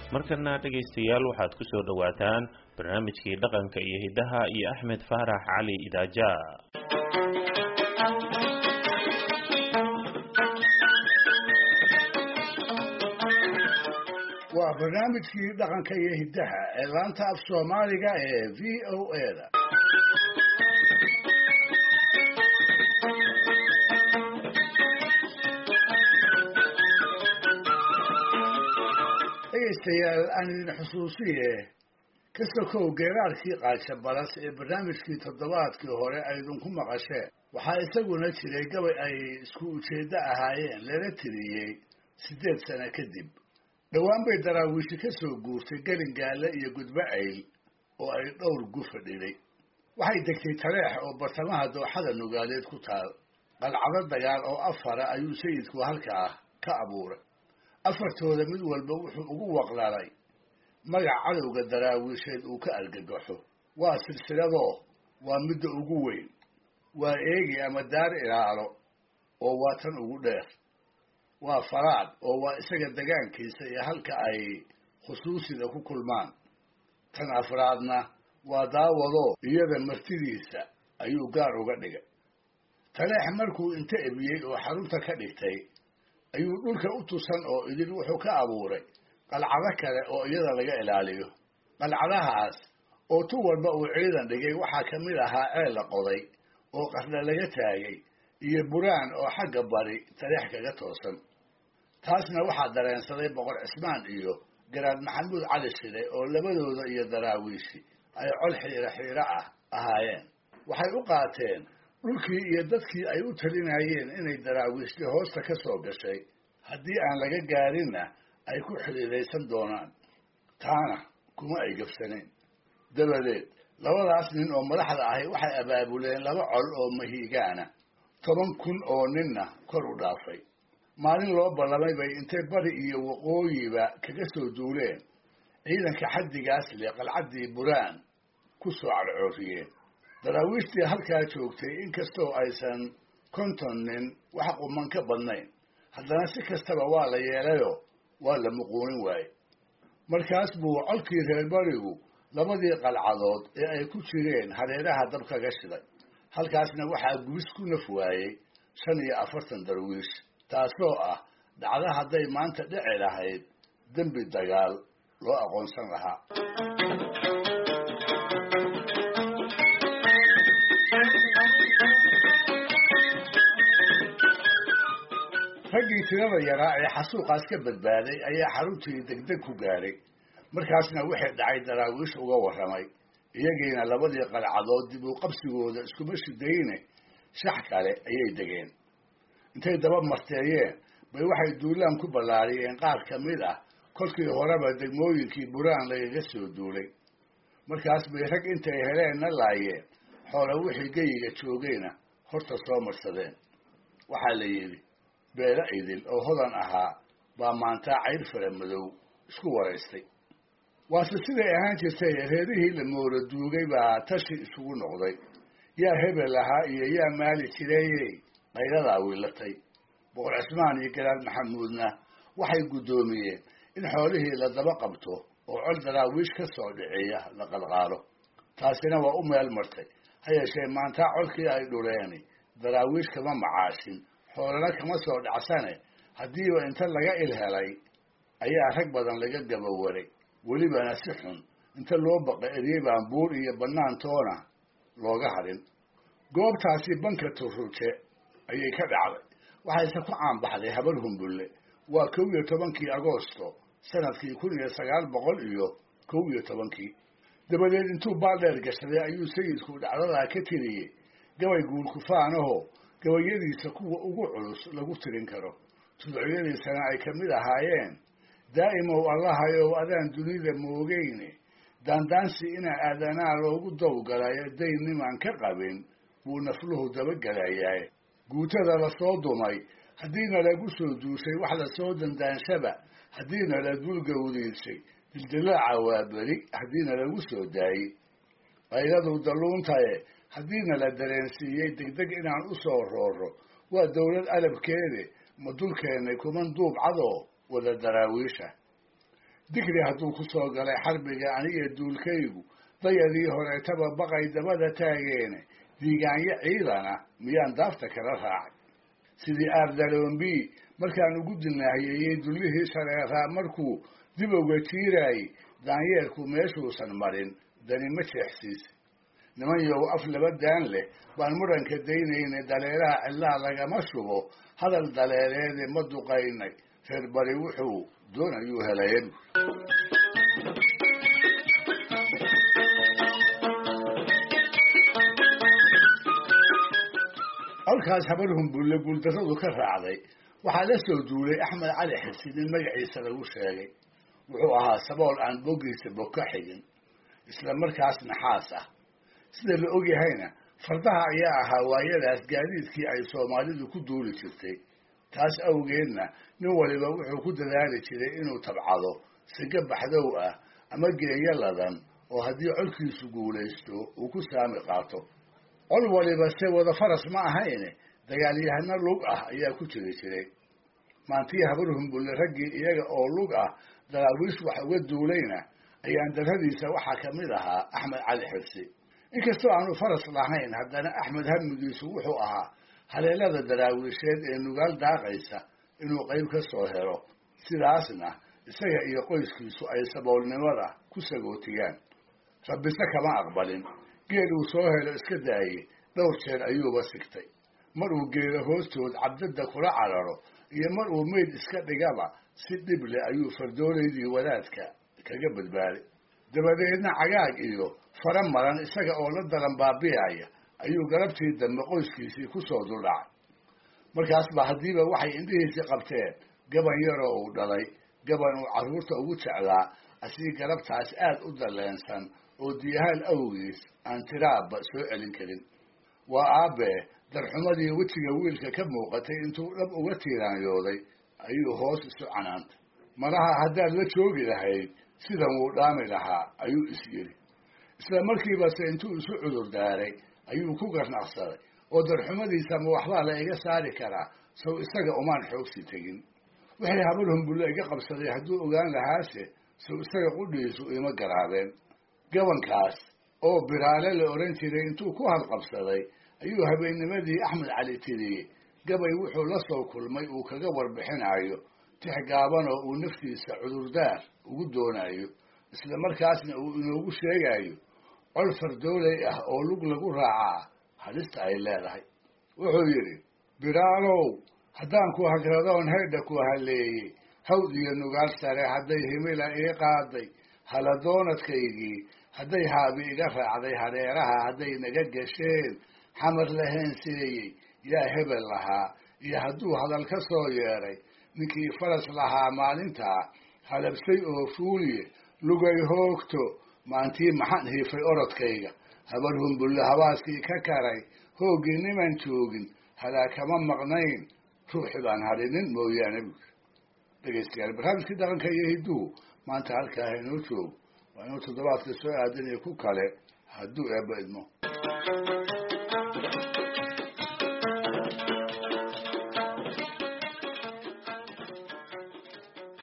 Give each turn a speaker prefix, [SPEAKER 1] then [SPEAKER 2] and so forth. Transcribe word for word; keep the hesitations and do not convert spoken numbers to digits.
[SPEAKER 1] markana dhegaystayaal waxaad ku soo dhawaataan barnaamijkii dhaqanka iyo hidaha iyo Axmed Faarax Cali Idaaja.
[SPEAKER 2] waa barnaamijkii dhaqanka iyo hidaha ee laanta af Soomaaliga ee V O A da. dhegaystayaal aan idin xusuusiye ka sokow geeraarkii qaadsha balas ee barnaamijkii toddobaadkii hore aydinku maqasheen waxaa isaguna jiray gabay ay isku ujeeddo ahaayeen lana tiriyey siddeed sano kadib. dhowaan bay daraawiishi ka soo guurtay gelingaale iyo gudbo ayl oo ay dhowr gu fadhiday. waxay degtay Taleex oo bartamaha dooxada Nugaaleed ku taal. qalcado dagaal oo afara ayuu sayidku halkaa ka abuuray. afartooda mid walba wuxuu ugu waqlalay magac cadowga daraawiisheed uu ka argagaxo. waa silsiladoo waa midda ugu weyn, waa eegi ama daar ilaalo oo waa tan ugu dheer, waa faraad oo waa isaga degaankiisa iyo halka ay khusuusida ku kulmaan. tan afraadna waa daawadoo iyada martidiisa ayuu gaar uga dhigay. Taleex markuu inta ebiyey oo xarunta ka dhigtay ayuu dhulka u tusan oo idin wuxuu ka abuuray qalcado kale oo iyada laga ilaaliyo. qalcadahaas oo tu walba uu ciidan dhigay waxaa ka mid ahaa ceel la qoday oo qarna laga taagay iyo buraan oo xagga bari Taleex kaga toosan. taasna waxaa dareensaday boqor Cismaan iyo garaad Maxamuud Cali Shire oo labadooda iyo daraawiishi ay col xiira xiira ah ahaayeen. waxay u qaateen dhulkii iyo dadkii ay u talinayeen inay daraawiishti hoosta ka soo gashay, haddii aan laga gaarinna ay ku xidhiidaysan doonaan. taana kuma ay gabsanayn. dabadeed labadaas nin oo madaxda ahi waxay abaabuleen laba col oo mahiigaana, toban kun oo ninna kor u dhaafay. maalin loo ballamay bay intay bari iyo waqooyiba kaga soo duuleen ciidanka xaddigaas leh qalcaddii buraan ku soo cadcooriyeen. daraawiishtii halkaa joogtay inkastoo aysan konton nin wax quman ka badnayn, haddana si kastaba waa la yeelayoo waa la muquunin waaye. markaas buu colkii reer barigu labadii qalcadood ee ay ku jireen hareeraha dab kaga shiday. halkaasna waxaa gubis ku naf waayey shan iyo afartan darwiish, taasoo ah dhacdo hadday maanta dhici lahayd dembi dagaal loo aqoonsan lahaa. raggii tirada yaraa ee xasuuqaas ka badbaaday ayaa xaruntii degdeg ku gaaray. markaasna wixii dhacay daraawiish uga warramay. iyagiina labadii qalcadood dib u qabsigooda iskuma shidayne shax kale ayay degeen. intay daba marteeyeen bay waxay duulaan ku ballaariyeen qaar ka mid ah kolkii horeba degmooyinkii buraan lagaga soo duulay. markaas bay rag intay heleenna laayeen xoola wixii geyiga joogayna horta soo marsadeen. waxaa la yidhi beelo idil oo hodan ahaa baa maantaa cayr fara madow isku waraystay. waase siday ahaan jirtay reerihii la moora duugay baa tashi isugu noqday. yaa hebel ahaa iyo yaa maali jireeyey qayladaa wiilatay. boqor Cismaan iyo garaad Maxamuudna waxay guddoomiyeen in xoolihii la daba qabto oo col daraawiish ka soo dhiciya la qalqaalo. taasina waa u meel martay. ha yeeshee maantaa colkii ay dhuleeni daraawiish kama macaashin, xoolana kama soo dhacsane haddiiba inta laga il helay ayaa rag badan laga gabawaray. welibana si xun inta loo baqa eryey baan buur iyo bannaantoona looga harin. goobtaasi banka Turruje ayay ka dhacday. waxayse ku caanbaxday habar humbulle. waa kow iyo tobankii agoosto sanadkii kun iyo sagaal boqol iyo kow iyo tobankii. dabadeed intuu baaldheer gashaday ayuu sayidku dhacdadaa ka tiriyey gabay guulkufaanahoo gabayadiisa kuwa ugu culus lagu tirin karo. tudcyadiisana ay ka mid ahaayeen daa'imow allahayow adaan dunida moogeyne, daandaansi inaa aadanaa loogu dawgalayo daynimaan ka qabin buu nafluhu dabagelayaye. guutada la soo dumay haddiina lagu soo duushay wax la soo dandaanshaba, haddiina la dulgawdiisay dildilaaca waa beri haddiina lagu soo daayey. qayladu dalluuntaye haddiina la dareensiiyey degdeg inaan u soo rooro, waa dawlad alabkeede ma dulkeennay kuman duub cadoo wada daraawiisha. digri hadduu ku soo galay xarbiga aniga duulkaygu dayadii horeetaba baqay dabada taageene diigaanyo ciidana miyaan daafta kala raacay sidii aardaloombi markaan ugu dilnaahiyeyey dullihii shareeraa markuu dib uga tiiraayey daanyeerku meeshuusan marin dani ma jeexsiisa niman yow af laba daan leh baan muranka daynayna daleeraha cidlaha lagama shubo hadal daleeleede ma duqaynay reer bari wuxuu doonayuu helayen halkaas habar humbulle guuldarradu ka raacday waxaa la soo duulay axmed cali xirsi nin magaciisa lagu sheegay wuxuu ahaa sabool aan boggiisa bog ka xigin isla markaas naxaas ah sida la ogyahayna fardaha ayaa ahaa waayadaas gaadiidkii ay soomaalidu ku duuli jirtay taas awgeedna nin waliba wuxuu ku dadaali jiray inuu tabcado siga baxdow ah ama geeyo ladan oo haddii colkiisu guulaysto uu ku saami qaato col waliba se wada faras ma ahayne dagaalyahano lug ah ayaa ku jiri jiray maantii habar humbulle raggii iyaga oo lug ah daraawiish wax uga duulayna ayaan darradiisa waxaa ka mid ahaa axmed cali xirsi inkastoo aanu faras lahayn haddana axmed hamigiisu wuxuu ahaa haleelada daraawiisheed ee nugaal daaqaysa inuu qayb ka soo helo sidaasna isaga iyo qoyskiisu ay saboolnimada ku sagootiyaan rabbise kama aqbalin geel uu soo helo iska daayey dhowr jeer ayuuba sigtay mar uu geelo hoostood cabdada kula cararo iyo mar uu meyd iska dhigaba si dhib leh ayuu fardooleydii wadaadka kaga badbaaday dabadeedna cagaag iyo fara maran isaga oo la daran baabi'aya ayuu galabtii dambe qoyskiisii ku soo duldhacay markaas ba haddiiba waxay indhihiisii qabteen gaban yaroo uu dhalay gaban uu carruurta ugu jeclaa asii galabtaas aad u dalleensan oo diyahaal awgiis aan tiraabba soo celin karin waa aabbee darxumadii wejiga wiilka ka muuqatay intuu dhab uga tiiraanyooday ayuu hoos isu canaantay malaha haddaad la joogi lahayd sidan wuu dhaami lahaa ayuu is yidhi isla markiibase intuu isu cudur daaray ayuu ku garnaqsaday oo darxumadiisa ma waxbaa la iga saari karaa sow isaga umaan xoogsi tegin wixii habar humbulle iga qabsaday hadduu ogaan lahaase sow isaga qudhiisu ima garaabeen gabankaas oo biraale la odhan jiray intuu ku halqabsaday ayuu habeennimadii axmed cali tiriyey gabay wuxuu la soo kulmay uu kaga warbixinayo tix gaaban oo uu naftiisa cudurdaar ugu doonayo isla markaasna uu inoogu sheegayo col fardooley ah oo lug lagu raacaa halista ay leedahay wuxuu yidhi biraalow haddaan ku hagradoon haydha ku haleeyey hawd iyo nugaal sare hadday himila ii qaaday haladoonadkaygii hadday haabi iga raacday hareeraha hadday naga gasheen xamar laheen seeyey yaa hebel lahaa iyo hadduu hadal ka soo yeedhay ninkii faras lahaa maalintaa halabsay oo fuuliye lugay hoogto maantii maxaan hiifay orodkayga habar humbulle habaaskii ka karay hooggii niman joogin halaa kama maqnayn ruuxi baan hadhinin mooyaane buuri dhegaystayaal barnaamijkii dhaqanka iyo hidduhu maanta halkaa haynoo joogo waa inuu toddobaadka soo aadan iyo ku kale hadduu eebba idmo